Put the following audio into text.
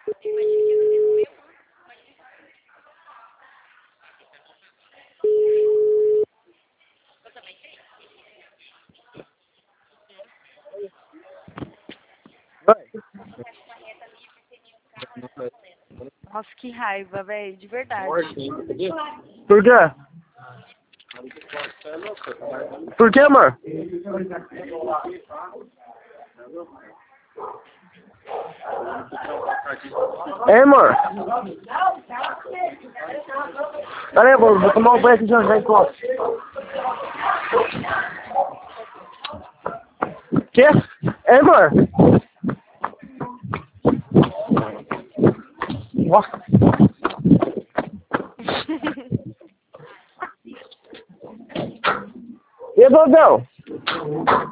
Nossa, que raiva, velho, de verdade. Por quê? Por quê, amor? Ei, amor. Pera aí, vou tomar um banho aqui já encontro. Quê? Ei, amor. Nossa. E aí, Dodão?